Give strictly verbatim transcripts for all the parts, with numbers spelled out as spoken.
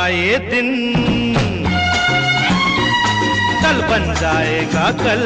का ये दिन कल बन जाएगा कल,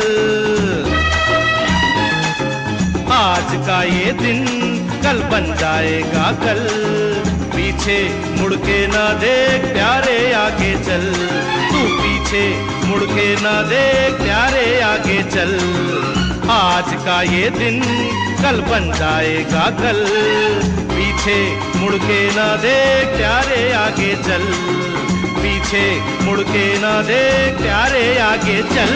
आज का ये दिन कल बन जाएगा कल। पीछे मुड़ के ना देख प्यारे आगे चल, तू पीछे मुड़ के ना देख प्यारे आगे चल। आज का ये दिन कल बन जाएगा कल, पीछे मुड़ के ना देख प्यारे आगे चल, पीछे मुड़ के ना देख प्यारे आगे चल।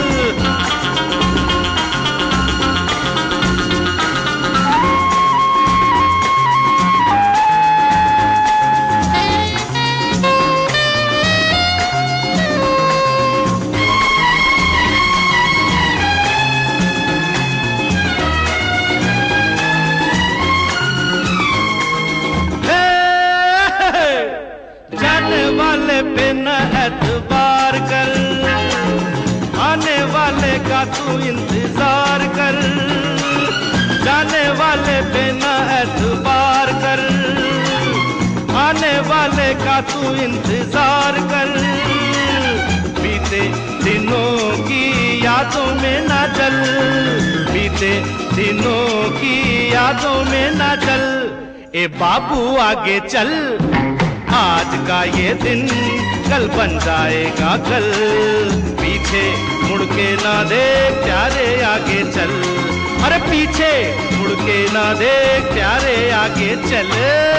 जाने वाले पे न एतबार कर, आने वाले का तू इंतजार कर। जाने वाले पे न एतबार कर, आने वाले का तू इंतजार कर। बीते दिनों की यादों में ना चल, बीते दिनों की यादों में ना चल। ए बाबू आगे चल, आज का ये दिन कल बन जाएगा कल। पीछे मुड़ के ना देख प्यारे आगे चल, अरे पीछे मुड़ के ना देख प्यारे आगे चल।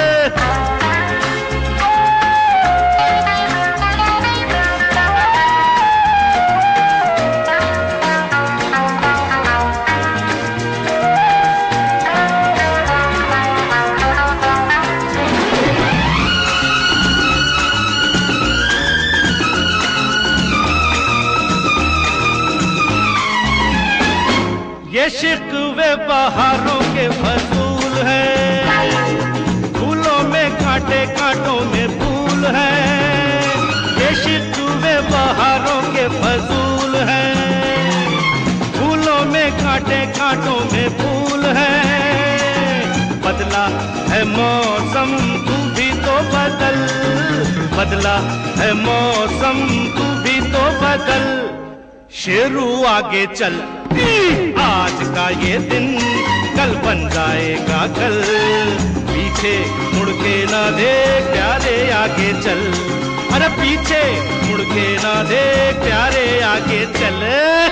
ये शिकवे बहारों के फसूल है, फूलों में कांटे कांटों में फूल है। ये शिकवे बहारों के फसूल है, फूलों में कांटे कांटों में फूल है। बदला है मौसम तू भी तो बदल, बदला है मौसम तू भी तो बदल। शेरू आगे चल, आज का ये दिन कल बन जाएगा कल। पीछे मुड़ के ना देख प्यारे आगे चल, अरे पीछे मुड़ के ना देख प्यारे आगे चल।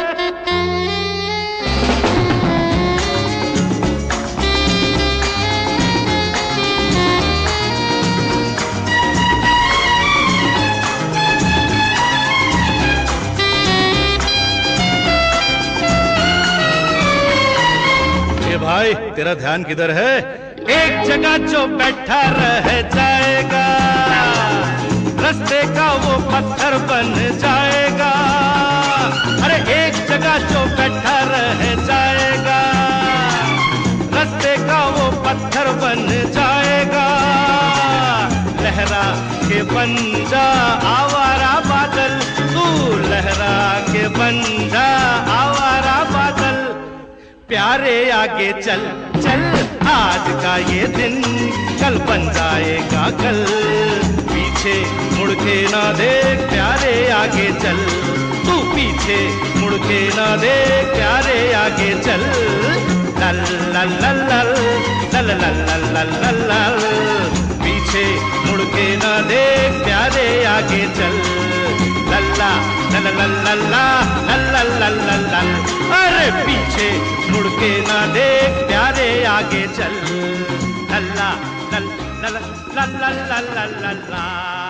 भाई तेरा ध्यान किधर है? एक जगह जो बैठा रह जाएगा, रास्ते का वो पत्थर बन जाएगा। अरे एक जगह जो बैठा रह जाएगा, रास्ते का वो पत्थर बन जाएगा। लहरा के बन जा आवारा बादल, तू लहरा के बन जा आवारा बादल। प्यारे आगे चल चल, आज का ये दिन कल बन जाएगा कल। पीछे मुड़ के ना देख प्यारे आगे चल, तू पीछे मुड़ के ना देख प्यारे आगे चल। लल लल लल लल लल लल लल लल लल, पीछे मुड़ के ना देख प्यारे आगे चल। लल्ला लल्ला लल्ला लल्ला लल्ला लल, अरे पीछे मुड़ के ना देख प्यारे आगे चल। लल्ला लल लल लल लल लल लल।